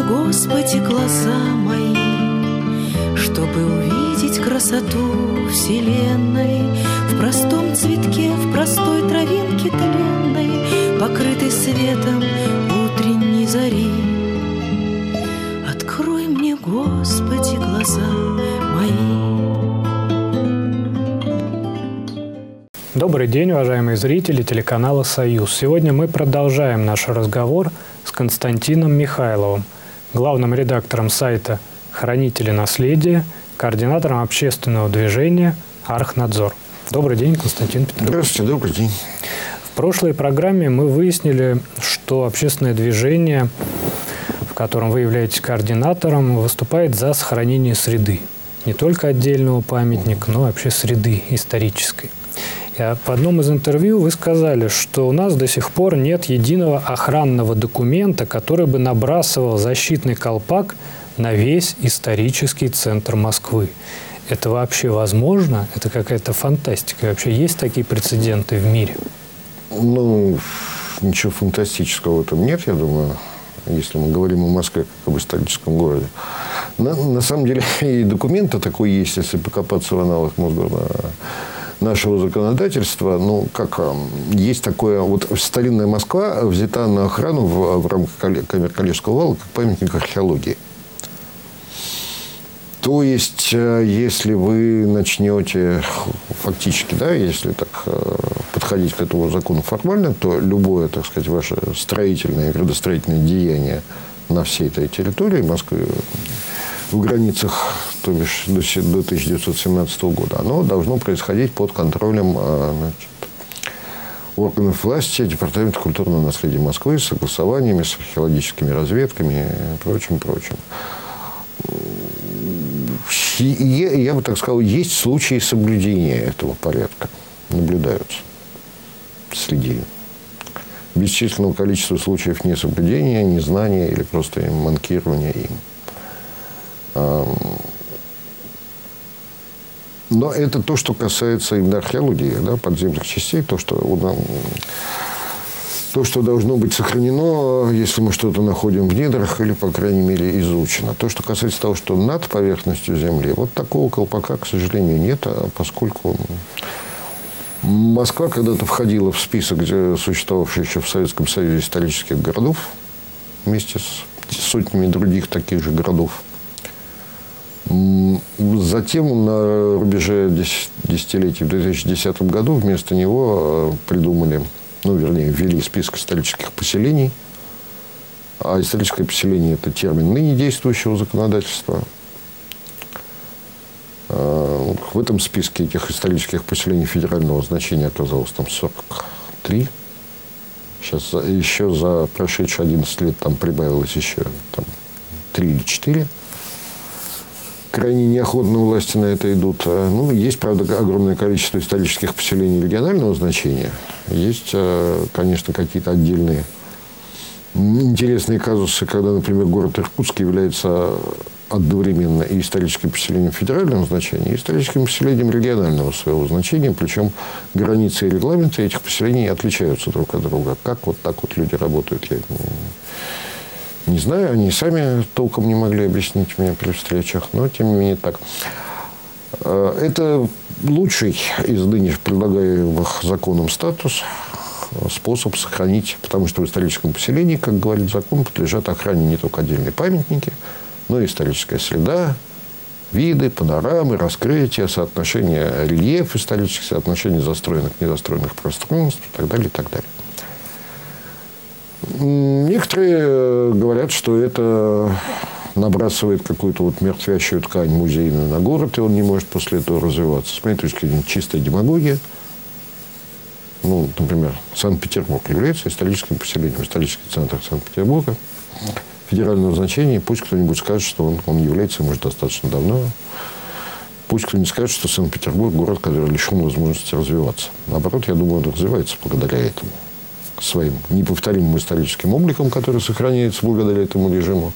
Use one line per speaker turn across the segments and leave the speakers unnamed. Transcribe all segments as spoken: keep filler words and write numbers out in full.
Господи, глаза мои, чтобы увидеть красоту вселенной в простом цветке, в простой травинке тленной, покрытой светом утренней зари. Открой мне, Господи, глаза мои.
Добрый день, уважаемые зрители телеканала «Союз». Сегодня мы продолжаем наш разговор с Константином Михайловым, главным редактором сайта «Хранители наследия», координатором общественного движения «Архнадзор». Добрый день, Константин Петрович.
Здравствуйте, добрый день.
В прошлой программе мы выяснили, что общественное движение, в котором вы являетесь координатором, выступает за сохранение среды. Не только отдельного памятника, но вообще среды исторической. И в одном из интервью вы сказали, что у нас до сих пор нет единого охранного документа, который бы набрасывал защитный колпак на весь исторический центр Москвы. Это вообще возможно? Это какая-то фантастика. Вообще есть такие прецеденты в мире?
Ну, ничего фантастического в этом нет, я думаю, если мы говорим о Москве как об историческом городе. На, на самом деле и документа такой есть, если покопаться в аналах Мосгорна нашего законодательства. Ну, как есть такое... Вот старинная Москва взята на охрану в, в рамках Камер-Калежского вала как памятник археологии. То есть, если вы начнете фактически, да, если так подходить к этому закону формально, то любое, так сказать, ваше строительное и градостроительное деяние на всей этой территории Москвы в границах, то бишь до тысяча девятьсот семнадцатого года, оно должно происходить под контролем, значит, органов власти, Департамента культурного наследия Москвы, с согласованиями, с археологическими разведками и прочим, прочим. И я, я бы так сказал, есть случаи соблюдения этого порядка, наблюдаются среди бесчисленного количества случаев несоблюдения, незнания или просто манкирования им. Но это то, что касается именно археологии, да, подземных частей, то, что, то, что должно быть сохранено, если мы что-то находим в недрах или, по крайней мере, изучено. То, что касается того, что над поверхностью Земли, вот такого колпака, к сожалению, нет, поскольку Москва когда-то входила в список, где существовавших еще в Советском Союзе исторических городов, вместе с сотнями других таких же городов. Затем на рубеже десятилетий в две тысячи десятом году вместо него придумали, ну, вернее, ввели список исторических поселений. А историческое поселение – это термин ныне действующего законодательства. В этом списке этих исторических поселений федерального значения оказалось там сорок три. Сейчас еще за прошедшие одиннадцать лет там прибавилось еще там, три или четыре. Крайне неохотно власти на это идут. Ну, есть, правда, огромное количество исторических поселений регионального значения. Есть, конечно, какие-то отдельные интересные казусы, когда, например, город Иркутск является одновременно и историческим поселением федерального значения, и историческим поселением регионального своего значения. Причем границы и регламенты этих поселений отличаются друг от друга. Как вот так вот люди работают, я не знаю, они сами толком не могли объяснить мне при встречах, но тем не менее так. Это лучший из ныне предлагаемых законом статус, способ сохранить, потому что в историческом поселении, как говорит закон, подлежат охране не только отдельные памятники, но и историческая среда, виды, панорамы, раскрытия, соотношение рельеф исторических, соотношение застроенных, недостроенных пространств и так далее, и так далее. Некоторые говорят, что это набрасывает какую-то вот мертвящую ткань музейную на город, и он не может после этого развиваться. С моей точки зрения, чистая демагогия. Ну, например, Санкт-Петербург является историческим поселением, исторический центр Санкт-Петербурга федерального значения. Пусть кто-нибудь скажет, что он, он является, может, достаточно давно. Пусть кто-нибудь скажет, что Санкт-Петербург – город, который лишен возможности развиваться. Наоборот, я думаю, он развивается благодаря этому. Своим неповторимым историческим обликом, который сохраняется благодаря этому режиму,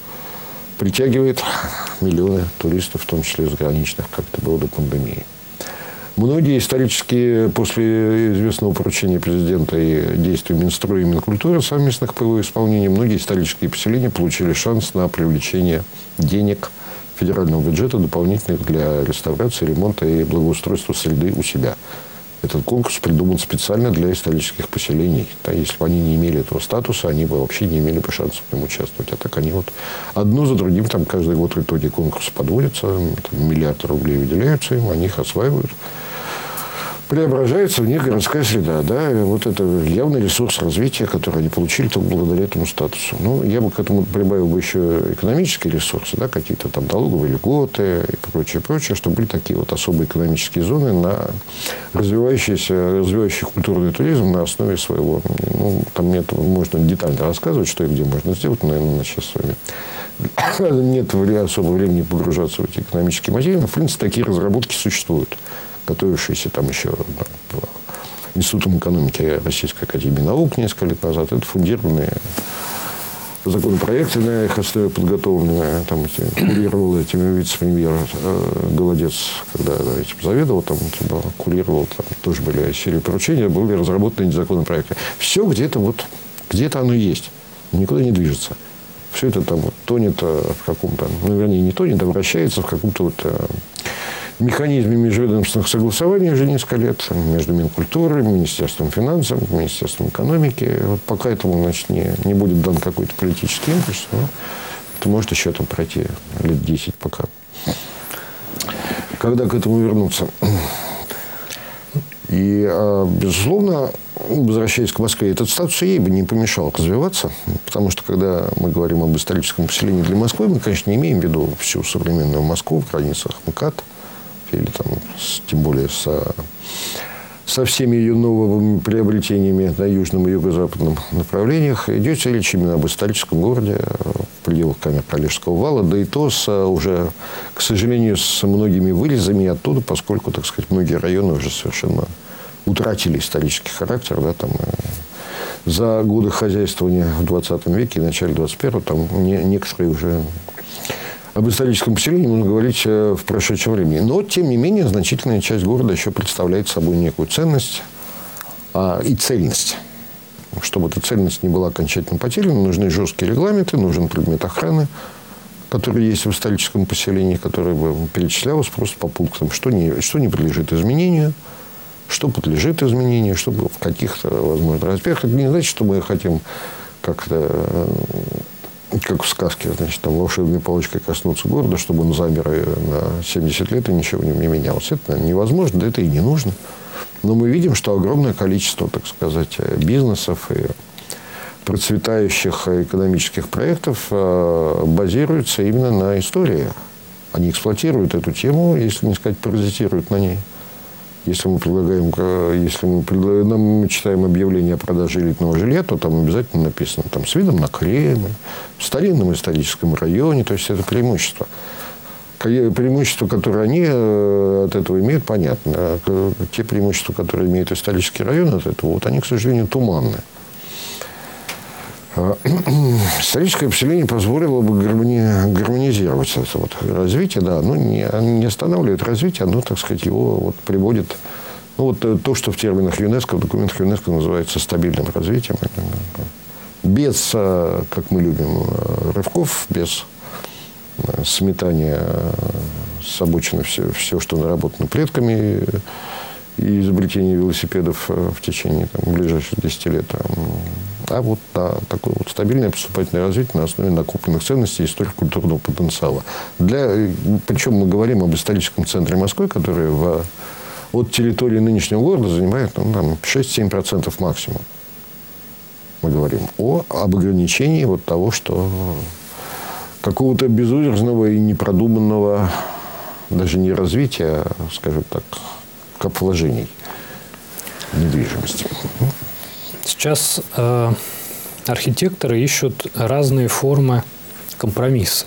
притягивает миллионы туристов, в том числе заграничных, как это было до пандемии. Многие исторические, после известного поручения президента и действий Минстроя и Минкультуры совместных по его исполнению, многие исторические поселения получили шанс на привлечение денег федерального бюджета дополнительных для реставрации, ремонта и благоустройства среды у себя. Этот конкурс придуман специально для исторических поселений. Да, если бы они не имели этого статуса, они бы вообще не имели бы шансов в нем участвовать. А так они вот одно за другим, там каждый год в итоге конкурс подводится, там, миллиард рублей выделяются им, они их осваивают. Преображается в них городская среда. Да? И вот это явный ресурс развития, который они получили только благодаря этому статусу. Ну, я бы к этому прибавил бы еще экономические ресурсы, да, какие-то там налоговые льготы и прочее, прочее, чтобы были такие вот особые экономические зоны на развивающийся, развивающий культурный туризм на основе своего. Ну, там нет, можно детально рассказывать, что и где можно сделать, но, наверное, сейчас с вами нет особого времени погружаться в эти экономические материалы. В принципе, такие разработки существуют, готовившиеся там еще да, Институтом экономики Российской академии наук несколько лет назад. Это фундированные законопроекты, на их основе подготовленные. Там эти, курировал этим вице-премьер э, Голодец, когда этим заведовал, там, типа, курировал, там тоже были серии поручений, были разработаны эти законопроекты. Все где-то вот, где-то оно есть, никуда не движется. Все это там вот тонет в каком-то, ну, вернее, не тонет, а вращается в каком-то вот механизме межведомственных согласований уже несколько лет между Минкультурой, Министерством финансов, Министерством экономики. Вот пока этому, значит, не, не будет дан какой-то политический импульс, но это может еще там пройти лет десять пока. Когда к этому вернуться? И, безусловно, возвращаясь к Москве, этот статус ей бы не помешал развиваться, потому что, когда мы говорим об историческом поселении для Москвы, мы, конечно, не имеем в виду всю современную Москву в границах МКАД, или там, тем более со, со всеми ее новыми приобретениями на южном и юго-западном направлениях. Идет речь именно об историческом городе в пределах Камер-Калежского вала, да и то с, уже, к сожалению, с многими вылезами оттуда, поскольку, так сказать, многие районы уже совершенно утратили исторический характер. Да, там, за годы хозяйствования в двадцатом веке и начале двадцать первого там не, некоторые уже... Об историческом поселении можно говорить в прошедшем времени. Но, тем не менее, значительная часть города еще представляет собой некую ценность а, и цельность. Чтобы эта цельность не была окончательно потеряна, нужны жесткие регламенты, нужен предмет охраны, который есть в историческом поселении, который бы перечислялся просто по пунктам, что не, что не подлежит изменению, что подлежит изменению, чтобы в каких-то, возможно, размерах. Это не значит, что мы хотим как-то... как в сказке, значит, там волшебной палочкой коснуться города, чтобы он замер на семьдесят лет и ничего в нем не менялось. Это невозможно, да это и не нужно. Но мы видим, что огромное количество, так сказать, бизнесов и процветающих экономических проектов базируются именно на истории. Они эксплуатируют эту тему, если не сказать, паразитируют на ней. Если мы предлагаем, если мы, предлагаем, мы читаем объявление о продаже элитного жилья, то там обязательно написано там, с видом на Кремль, в старинном историческом районе. То есть, это преимущество. Преимущества, которые они от этого имеют, понятно. А те преимущества, которые имеют исторический район от этого, вот они, к сожалению, туманны. Историческое поселение позволило бы гармони... гармонизировать это вот развитие, да, но не, не останавливает развитие, оно, так сказать, его вот приводит, ну, вот то, что в терминах ЮНЕСКО, в документах ЮНЕСКО называется стабильным развитием, без, как мы любим, рывков, без сметания с обочины все, все, что наработано предками, и изобретение велосипедов в течение там, ближайших десяти лет. А вот да, такое вот стабильное поступательное развитие на основе накопленных ценностей и историко-культурного потенциала. Для, причем мы говорим об историческом центре Москвы, который в, от территории нынешнего города занимает ну, там, шесть-семь процентов максимум. Мы говорим о, об ограничении вот того, что какого-то безудержного и непродуманного даже не развития, а, скажем так, как вложений недвижимости.
Сейчас э, архитекторы ищут разные формы компромисса.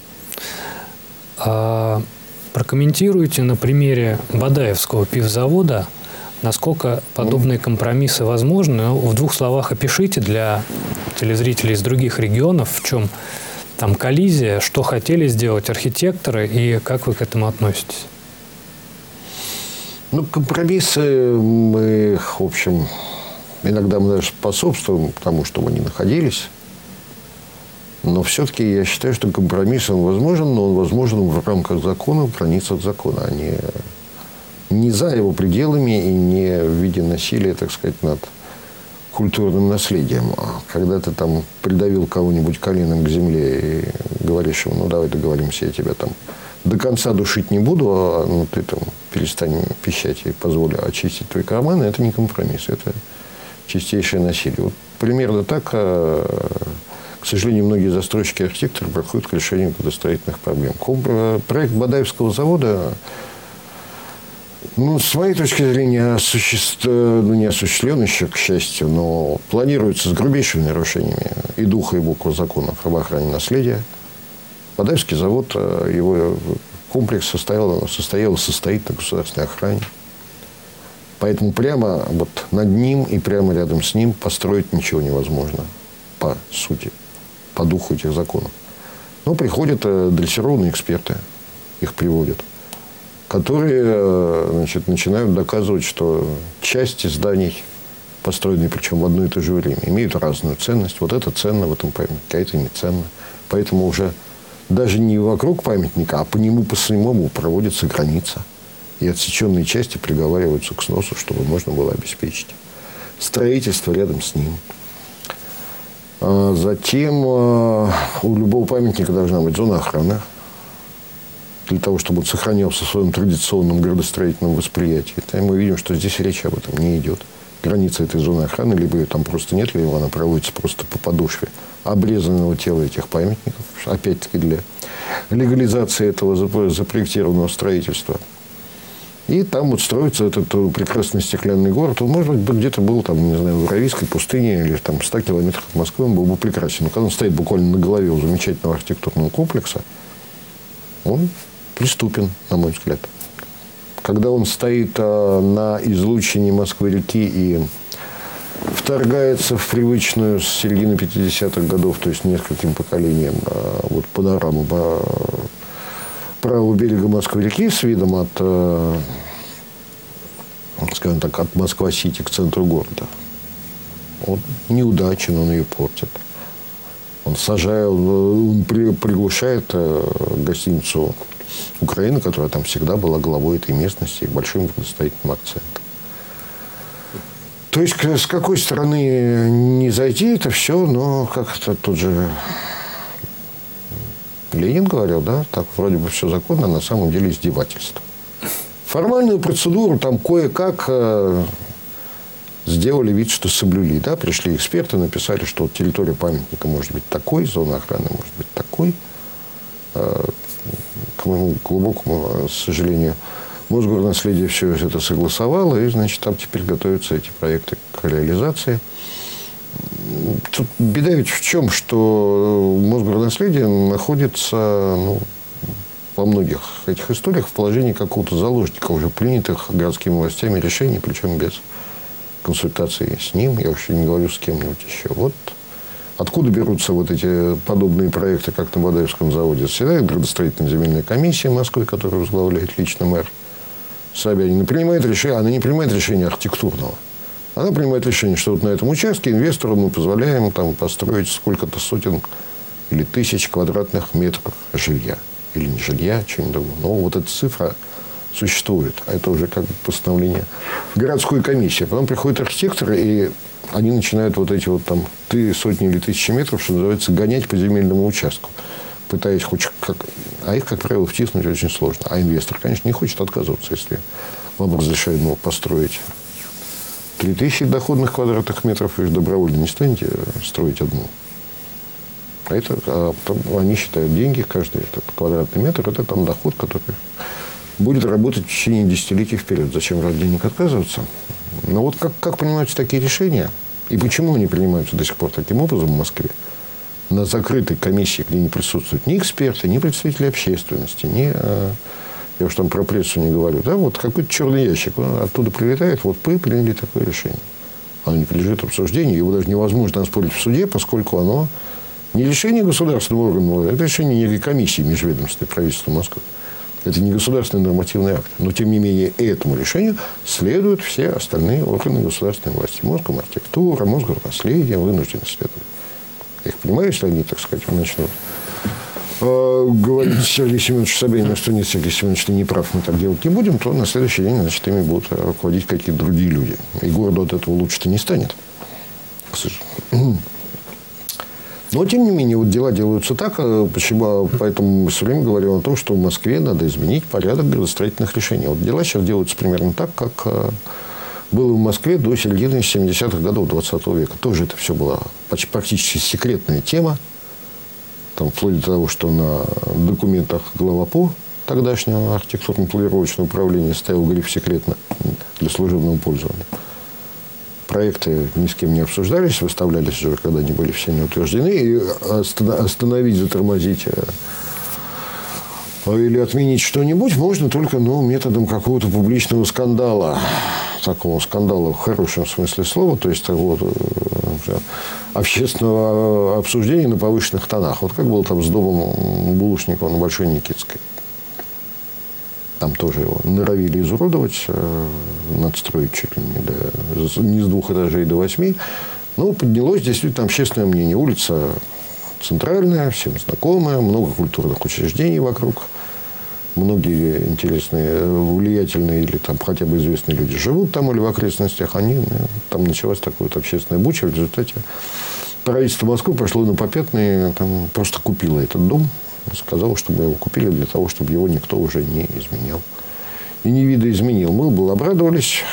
Э, прокомментируйте на примере Бадаевского пивзавода, насколько подобные компромиссы возможны. Ну, в двух словах опишите для телезрителей из других регионов, в чем там коллизия, что хотели сделать архитекторы и как вы к этому относитесь.
Ну, компромиссы мы, в общем, иногда мы даже способствуем тому, чтобы они находились. Но все-таки я считаю, что компромисс, он возможен, но он возможен в рамках закона, в границах закона, а не, не за его пределами и не в виде насилия, так сказать, над культурным наследием. А когда ты там придавил кого-нибудь коленом к земле и говоришь ему, ну, давай договоримся, я тебя там до конца душить не буду, а ну, ты там перестань пищать и позволю очистить твои карманы, это не компромисс, это чистейшее насилие. Вот примерно так, к сожалению, многие застройщики и архитекторы проходят к решению градостроительных проблем. Проект Бадаевского завода, ну, с моей точки зрения, осуществ... ну, не осуществлен еще, к счастью, но планируется с грубейшими нарушениями и духа, и буквы законов об охране наследия. Бадаевский завод, его комплекс состоял, состоял и состоит на государственной охране. Поэтому прямо вот над ним и прямо рядом с ним построить ничего невозможно, по сути, по духу этих законов. Но приходят дрессированные эксперты, их приводят, которые, значит, начинают доказывать, что части зданий, построенные причем в одно и то же время, имеют разную ценность. Вот это ценно в этом памятнике, а это не ценно. Поэтому уже даже не вокруг памятника, а по нему, по самому проводится граница. И отсеченные части приговариваются к сносу, чтобы можно было обеспечить строительство рядом с ним. Затем у любого памятника должна быть зона охраны, для того, чтобы он сохранялся в своем традиционном градостроительном восприятии. И мы видим, что здесь речь об этом не идет. Граница этой зоны охраны, либо ее там просто нет, либо она проводится просто по подошве обрезанного тела этих памятников, опять-таки для легализации этого запроектированного строительства. И там вот строится этот прекрасный стеклянный город. Он, может быть, где-то был, там, не знаю, в Аравийской пустыне или там в ста километрах от Москвы, он был бы прекрасен. Но когда он стоит буквально на голове у замечательного архитектурного комплекса, он преступен, на мой взгляд. Когда он стоит а, на излучине Москвы-реки и вторгается в привычную с середины пятидесятых годов, то есть нескольким поколениям, а, вот панораму по правого берега Москвы-реки с видом от, а, скажем так, от Москва-Сити к центру города. Он неудачен, он ее портит. Он сажает, он приглушает гостиницу «Украина», которая там всегда была главой этой местности и большим градостроительным акцентом. То есть, с какой стороны не зайти, это все, но как-то тут же Ленин говорил, да, так вроде бы все законно, а на самом деле издевательство. Формальную процедуру там кое-как сделали вид, что соблюли. Да? Пришли эксперты, написали, что вот территория памятника может быть такой, зона охраны может быть такой. К моему глубокому сожалению, Мосгорнаследие все это согласовало, и, значит, там теперь готовятся эти проекты к реализации. Тут беда ведь в чем, что Мосгорнаследие находится, ну, во многих этих историях в положении какого-то заложника, уже принятых городскими властями решений, причем без консультации с ним, я вообще не говорю с кем-нибудь еще. Вот откуда берутся вот эти подобные проекты, как на Бадаевском заводе? Заседает градостроительная земельная комиссия Москвы, которую возглавляет лично мэр Собянин. Она принимает решение, она не принимает решение архитектурного. Она принимает решение, что вот на этом участке инвестору мы позволяем там построить сколько-то сотен или тысяч квадратных метров жилья. Или не жилья, чего-нибудь другого. Но вот эта цифра существует. А это уже как бы постановление городской комиссии. Потом приходят архитекторы, и они начинают вот эти вот там ты сотни или тысячи метров, что называется, гонять по земельному участку. Пытаясь хоть как... А их, как правило, втиснуть очень сложно. А инвестор, конечно, не хочет отказываться, если вам разрешают ему построить три тысячи доходных квадратных метров, вы же добровольно не станете строить одну. А это, а потом они считают деньги, каждый этот квадратный метр, это там доход, который будет работать в течение десятилетий вперед. Зачем ради денег отказываться? Но вот как, как принимаются такие решения, и почему они принимаются до сих пор таким образом в Москве, на закрытой комиссии, где не присутствуют ни эксперты, ни представители общественности, ни... Я уж там про прессу не говорю. Да, вот какой-то черный ящик. Он оттуда прилетает. Вот мы приняли такое решение. Оно не подлежит обсуждению. Его даже невозможно оспорить в суде, поскольку оно не решение государственного органа, это решение некой комиссии межведомственной правительства Москвы. Это не государственный нормативный акт. Но, тем не менее, этому решению следуют все остальные органы государственной власти. Мосгорархитектура, Мосгорнаследие вынуждены следовать. Я их понимаю, если они, так сказать, начнут э, говорить Сергею Семеновичу Собянину, что нет, Сергей Семенович, ты не прав, мы так делать не будем, то на следующий день, значит, ими будут руководить какие-то другие люди. И городу от этого лучше-то не станет. К сожалению. Но, тем не менее, вот дела делаются так, почему, поэтому мы все время говорим о том, что в Москве надо изменить порядок градостроительных решений. Вот дела сейчас делаются примерно так, как было в Москве до середины семидесятых годов двадцатого века. Тоже это все была практически секретная тема. Там, вплоть до того, что на документах главапо тогдашнего архитектурно-планировочного управления стоял гриф «секретно» для служебного пользования. Проекты ни с кем не обсуждались, выставлялись уже, когда они были все не утверждены. И остановить, затормозить или отменить что-нибудь можно только, ну, методом какого-то публичного скандала. Такого скандала в хорошем смысле слова. То есть, вот, общественного обсуждения на повышенных тонах. Вот как было там с домом Булушникова на Большой Никитской. Там тоже его норовили изуродовать, надстроить чуть ли не, до, не с двух этажей до восьми. Но поднялось действительно общественное мнение. Улица центральная, всем знакомая, много культурных учреждений вокруг. Многие интересные, влиятельные или там хотя бы известные люди живут там или в окрестностях. Они, там началась такая вот общественная буча. В результате правительство Москвы пошло на попятные, там, просто купило этот дом. Сказал, чтобы его купили для того, чтобы его никто уже не изменял. И не видоизменил. Мы бы обрадовались.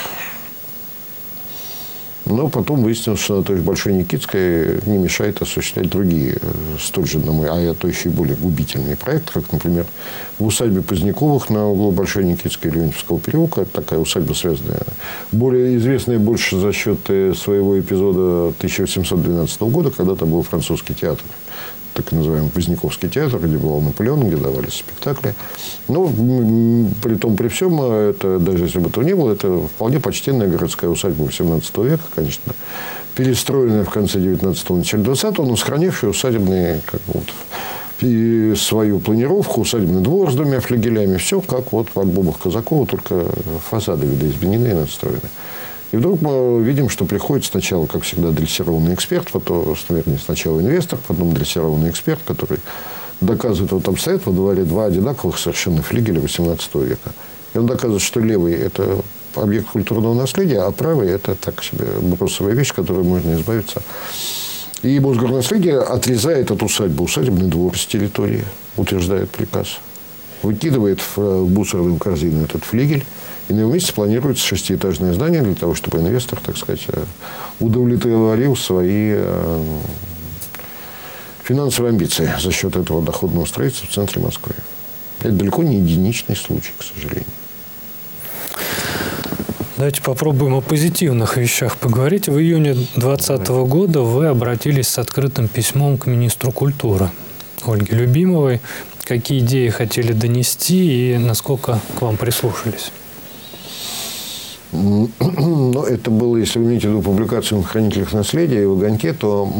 Но потом выяснилось, что на той же Большой Никитской не мешает осуществлять другие, столь же, на мой, а то еще и более губительные проекты, как, например, в усадьбе Поздняковых на углу Большой Никитской и Леонтьевского переулка. Это такая усадьба, связанная, более известная больше за счет своего эпизода тысяча восемьсот двенадцатого года, когда там был французский театр. Так называемый Поздняковский театр, где был Наполеон, где давались спектакли. Но при том, при всем, это, даже если бы этого не было, это вполне почтенная городская усадьба восемнадцатого века, конечно, перестроенная в конце девятнадцатого, начале двадцатого, но сохранившая усадебные, как вот, и свою планировку, усадебный двор с двумя флигелями, все как вот в альбомах Казакова, только фасады видоизменены и надстроены. И вдруг мы видим, что приходит сначала, как всегда, дрессированный эксперт, потом, вернее, сначала инвестор, потом дрессированный эксперт, который доказывает, вот там стоят во дворе два одинаковых совершенно флигеля восемнадцатого века. И он доказывает, что левый – это объект культурного наследия, а правый – это так себе бросовая вещь, которой можно избавиться. И Мосгорнаследие отрезает от усадьбы усадебный двор с территории, утверждает приказ. Выкидывает в мусорную корзину этот флигель. И на его месте планируется шестиэтажное здание для того, чтобы инвестор, так сказать, удовлетворил свои финансовые амбиции за счет этого доходного строительства в центре Москвы. Это далеко не единичный случай, к сожалению.
Давайте попробуем о позитивных вещах поговорить. В июне двадцатого года вы обратились с открытым письмом к министру культуры Ольге Любимовой. Какие идеи хотели донести и насколько к вам прислушались?
Ну, это было, если вы имеете в виду публикацию на «Хранителях наследия» и в «Огоньке», то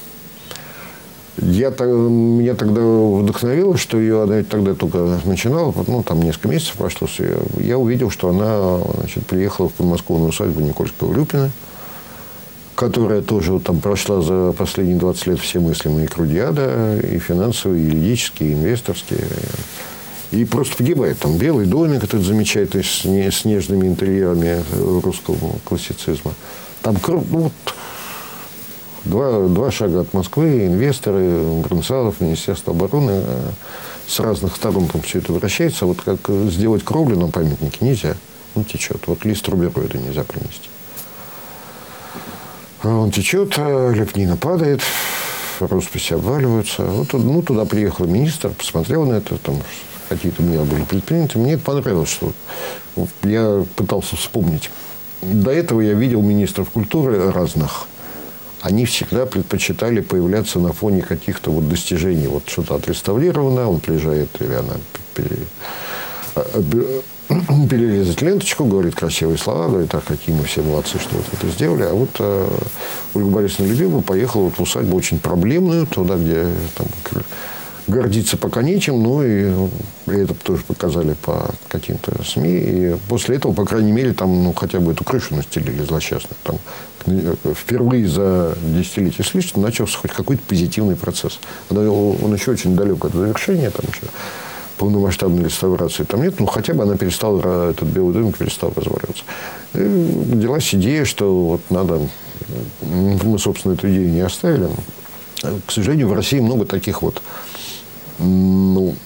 я, меня тогда вдохновило, что ее, она тогда только начинала, ну, там несколько месяцев прошло, я увидел, что она, значит, приехала в подмосковную усадьбу Никольского-Люпина, которая тоже вот там прошла за последние двадцать лет все мыслимые круги ада, и финансовые, и юридические, и инвесторские. И просто погибает. Там белый домик, этот замечательный, с нежными интерьерами русского классицизма. Там ну, вот, два, два шага от Москвы, инвесторы, Брунцалов, Министерство обороны с разных сторон там все это вращается. Вот как сделать кровлю на памятнике нельзя. Он течет. Вот лист рубероида нельзя принести. Он течет, лепнина падает, росписи обваливаются. Вот, ну, туда приехал министр, посмотрел на это, там какие-то меры были предприняты. Мне это понравилось, что вот, я пытался вспомнить. До этого я видел министров культуры разных. Они всегда предпочитали появляться на фоне каких-то вот достижений. Вот что-то отреставрировано, он приезжает, или она перерезать ленточку, говорит красивые слова, говорит, а какие мы все молодцы, что вот это сделали. А вот э, Ольга Борисовна Любимова поехала вот в усадьбу очень проблемную, туда, где там гордиться пока нечем, но и, и это тоже показали по каким-то СМИ. И после этого, по крайней мере, там ну, хотя бы эту крышу настелили злосчастно. Там впервые за десятилетие с лишним начался хоть какой-то позитивный процесс. Он еще очень далек от завершения, там еще полномасштабной реставрации там нет, но хотя бы она перестала, этот Белый домик перестал разваливаться. И родилась идея, что вот надо... Мы, собственно, эту идею не оставили. К сожалению, в России много таких вот, ну,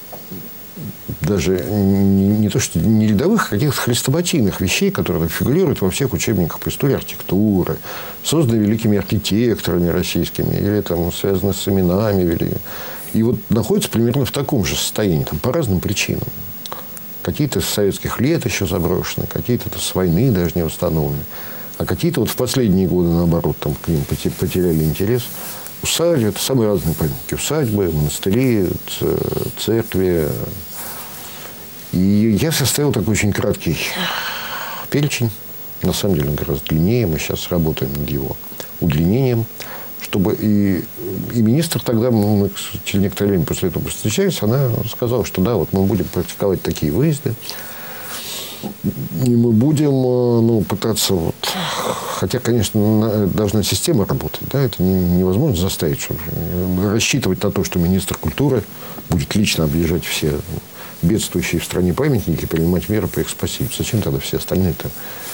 даже не, не то что не рядовых, а каких-то хрестоматийных вещей, которые фигурируют во всех учебниках по истории архитектуры, созданы великими архитекторами российскими, или там связаны с именами великими. И вот находятся примерно в таком же состоянии, там, по разным причинам. Какие-то с советских лет еще заброшены, какие-то с войны даже не восстановлены. А какие-то вот в последние годы, наоборот, там, к ним потеряли интерес. Усадьбы, это самые разные памятники. Усадьбы, монастыри, церкви. И я составил такой очень краткий перечень. На самом деле, он гораздо длиннее. Мы сейчас работаем над его удлинением. Чтобы и, и министр тогда, мы через некоторое время после этого встречались, она сказала, что да, вот мы будем практиковать такие выезды. И мы будем ну, пытаться... Вот, хотя, конечно, должна система работать. Да, это невозможно заставить. Чтобы, рассчитывать на то, что министр культуры будет лично объезжать все бедствующие в стране памятники и принимать меры по их спасению. Зачем тогда все остальные-то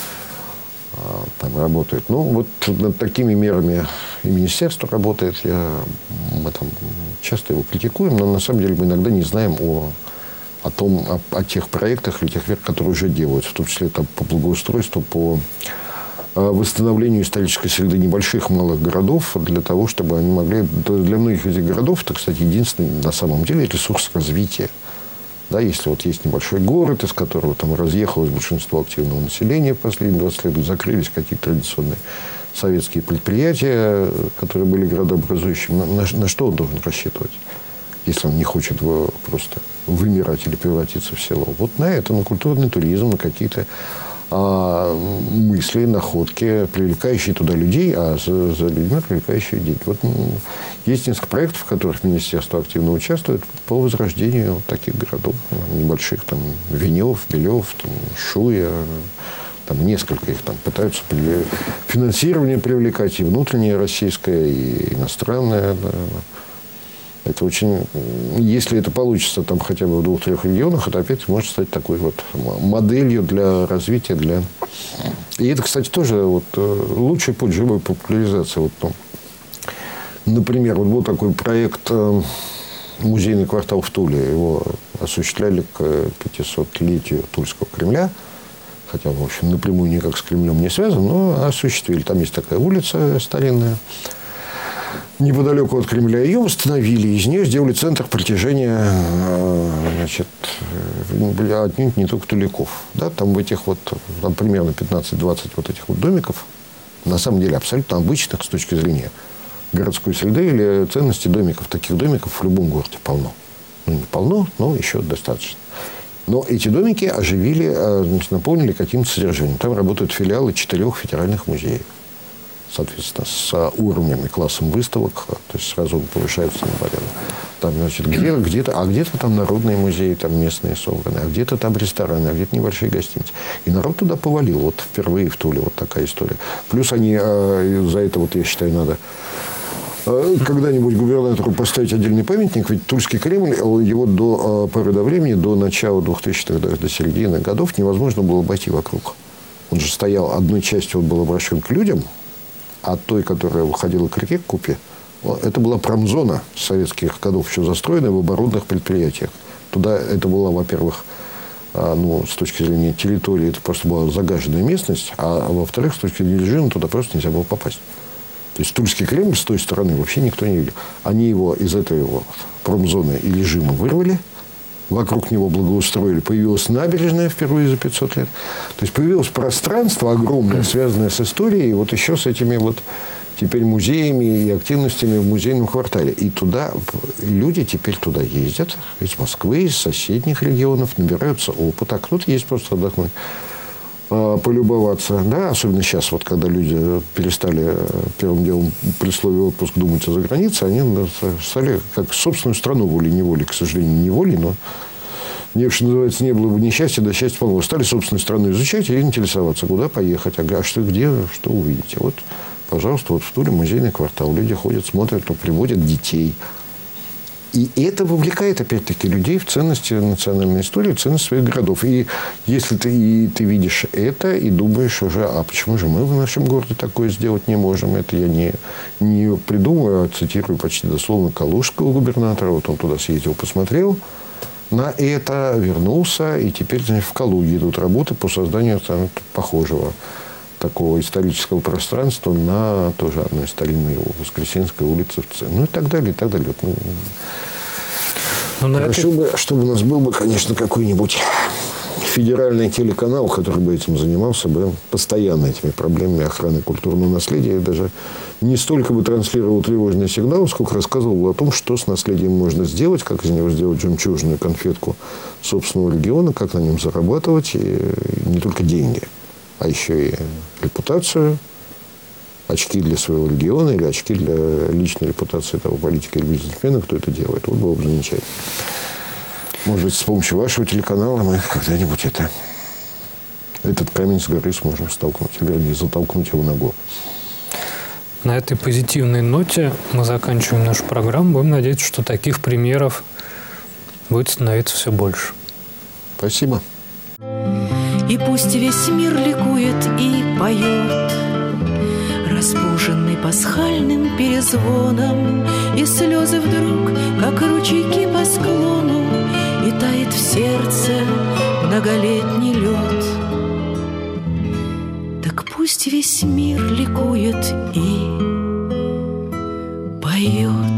а, там работают? Ну, вот над такими мерами и министерство работает. Я, мы там часто его критикуем, но на самом деле мы иногда не знаем о... о том, о, о тех проектах или тех вещах, которые уже делаются, в том числе там, по благоустройству, по э, восстановлению исторической среды небольших малых городов, для того, чтобы они могли... Для многих этих городов это, кстати, единственный на самом деле ресурс развития. Да, если вот есть небольшой город, из которого там разъехалось большинство активного населения в последние двадцать лет, закрылись какие-то традиционные советские предприятия, которые были городообразующими, на, на, на что он должен рассчитывать? Если он не хочет просто вымирать или превратиться в село. Вот на это, на культурный туризм, на какие-то а, мысли, находки, привлекающие туда людей, а за, за людьми привлекающие деньги. Вот есть несколько проектов, в которых министерство активно участвует по возрождению таких городов небольших. Там Венев, Белев, там, Шуя. Там несколько их там пытаются финансирование привлекать, и внутреннее российское, и иностранное. Да. Это очень... Если это получится там хотя бы в двух-трех регионах, это опять может стать такой вот моделью для развития. Для... И это, кстати, тоже вот лучший путь живой популяризации. Вот, ну, например, вот был такой проект «Музейный квартал в Туле». Его осуществляли к пятисотлетию Тульского Кремля. Хотя, в общем, напрямую никак с Кремлем не связан, но осуществили. Там есть такая улица старинная. Неподалеку от Кремля ее восстановили. Из нее сделали центр притяжения, значит, отнюдь не только туляков. Да, там в этих вот, там примерно пятнадцать-двадцать вот этих вот домиков, на самом деле абсолютно обычных с точки зрения городской среды или ценности домиков. Таких домиков в любом городе полно. Ну, не полно, но еще достаточно. Но эти домики оживили, значит, наполнили каким-то содержанием. Там работают филиалы четырех федеральных музеев. Соответственно, с уровнем и классом выставок, то есть сразу он повышается на порядок. Там, значит, где, где-то, а где-то там народные музеи, там местные собраны, а где-то там рестораны, а где-то небольшие гостиницы. И народ туда повалил. Вот впервые в Туле вот такая история. Плюс они, э, за это, вот я считаю, надо э, когда-нибудь губернатору поставить отдельный памятник. Ведь Тульский Кремль, его до э, поры до времени, до начала двухтысячных, даже до середины годов, невозможно было обойти вокруг. Он же стоял, одной частью он был обращен к людям, а той, которая выходила к реке, к Купе, это была промзона советских годов, еще застроенная в оборонных предприятиях. Туда это была, во-первых, ну, с точки зрения территории, это просто была загаженная местность, а во-вторых, с точки зрения режима, туда просто нельзя было попасть. То есть Тульский Кремль с той стороны вообще никто не видел. Они его из этой вот промзоны и режима вырвали, вокруг него благоустроили. Появилась набережная впервые за пятьсот лет. То есть появилось пространство огромное, связанное с историей, вот еще с этими вот теперь музеями и активностями в музейном квартале. И туда люди теперь туда ездят из Москвы, из соседних регионов, набираются опыта. А кто-то есть просто отдохнуть. полюбоваться, да, особенно сейчас, вот, когда люди перестали первым делом при слове отпуск думать о загранице, они стали как собственную страну волей-неволей, к сожалению, не волей, но не, что называется, не было бы несчастья, да счастья полного. Стали собственную страну изучать и интересоваться, куда поехать, а что, где, что увидите. Вот, пожалуйста, вот в Туле музейный квартал. Люди ходят, смотрят, приводят детей. И это вовлекает, опять-таки, людей в ценности национальной истории, в ценность своих городов. И если ты, и ты видишь это и думаешь уже, а почему же мы в нашем городе такое сделать не можем? Это я не, не придумываю, а цитирую почти дословно калужского губернатора. Вот он туда съездил, посмотрел на это, вернулся. И теперь, значит, в Калуге идут работы по созданию там, похожего такого исторического пространства на тоже одной старинной Воскресенской улице. Ну и так далее, и так далее. Ну, ну, хорошо это... бы, чтобы у нас был бы, конечно, какой-нибудь федеральный телеканал, который бы этим занимался бы постоянно этими проблемами охраны культурного наследия. И даже не столько бы транслировал тревожный сигнал, сколько рассказывал бы о том, что с наследием можно сделать, как из него сделать жемчужную конфетку собственного региона, как на нем зарабатывать, и не только деньги, а еще и репутацию, очки для своего региона или очки для личной репутации того политика или бизнесмена, кто это делает. Вот было бы замечательно. Может быть, с помощью вашего телеканала мы когда-нибудь это, этот камень с горы сможем столкнуть, или вернее, затолкнуть его на гору.
На этой позитивной ноте мы заканчиваем нашу программу. Будем надеяться, что таких примеров будет становиться все больше.
Спасибо.
И пусть весь мир ликует и поет, разбуженный пасхальным перезвоном, и слезы вдруг, как ручейки по склону, и тает в сердце многолетний лед. Так пусть весь мир ликует и поет.